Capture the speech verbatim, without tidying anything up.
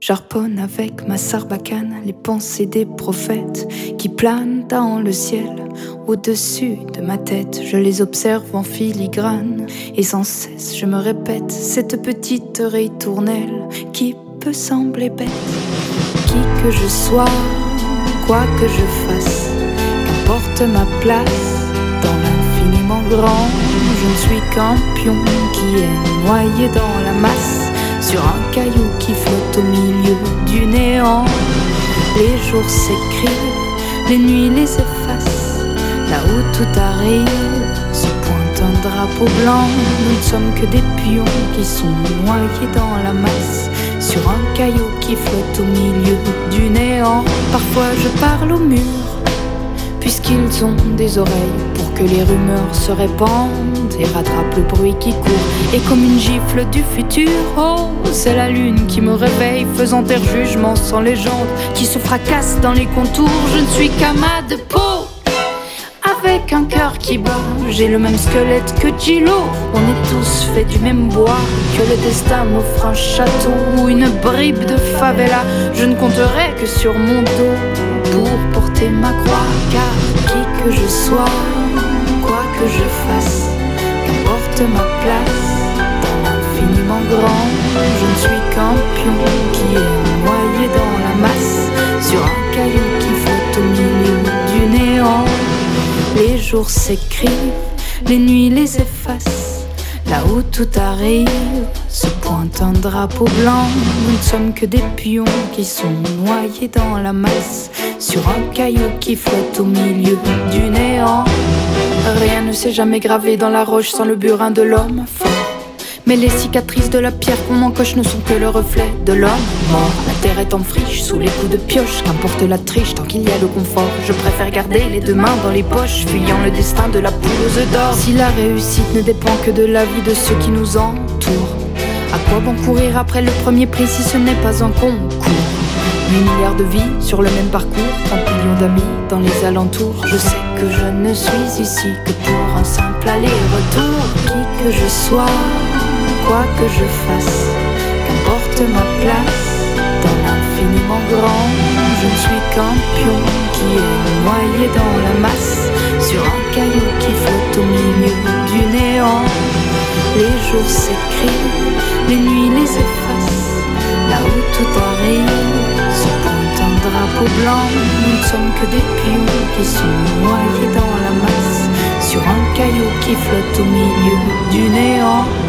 J'harponne avec ma sarbacane les pensées des prophètes qui planent dans le ciel au-dessus de ma tête. Je les observe en filigrane et sans cesse je me répète cette petite oreille tournelle qui peut sembler bête. Qui que je sois, quoi que je fasse, qu'importe ma place dans l'infiniment grand, je ne suis qu'un pion qui est noyé dans la masse, sur un caillou qui flotte au milieu du néant. Les jours s'écrivent, les nuits les effacent, là où tout arrive se pointe un drapeau blanc. Nous ne sommes que des pions qui sont noyés dans la masse, sur un caillou qui flotte au milieu du néant. Parfois je parle au mur, puisqu'ils ont des oreilles pour que les rumeurs se répandent et rattrapent le bruit qui court. Et comme une gifle du futur, oh, c'est la lune qui me réveille, faisant taire jugement sans légende, qui se fracasse dans les contours. Je ne suis qu'amas de peau, avec un cœur qui bat. J'ai le même squelette que Gilo. On est tous faits du même bois, que le destin m'offre un château ou une bribe de favela. Je ne compterai que sur mon dos pour porter ma croix, car qui que je sois, quoi que je fasse, qu'importe ma place dans l'infiniment grand, je ne suis qu'un pion qui est noyé dans la masse, sur un caillou qui flotte au milieu du néant. Les jours s'écrivent, les nuits les effacent, là où tout arrive se pointe un drapeau blanc. Nous ne sommes que des pions qui sont noyés dans la masse, sur un caillou qui flotte au milieu du néant. Rien ne s'est jamais gravé dans la roche sans le burin de l'homme fort, mais les cicatrices de la pierre qu'on encoche ne sont que le reflet de l'homme mort. La terre est en friche sous les coups de pioche, qu'importe la triche tant qu'il y a le confort. Je préfère garder les deux mains dans les poches, fuyant le destin de la poule aux œufs d'or. Si la réussite ne dépend que de la vie de ceux qui nous entourent, à quoi bon courir après le premier prix si ce n'est pas un concours? huit milliards de vies sur le même parcours, trente millions d'amis dans les alentours. Je sais que je ne suis ici que pour un simple aller-retour. Qui que je sois, quoi que je fasse, qu'importe ma place dans l'infiniment grand, je ne suis qu'un pion qui est noyé dans la masse, sur un caillou qui flotte au milieu du néant. Les jours s'écrivent, les nuits les effacent, là où tout arrive se pointe un drapeau blanc. Nous ne sommes que des pions qui sont noyés dans la masse, sur un caillou qui flotte au milieu du néant.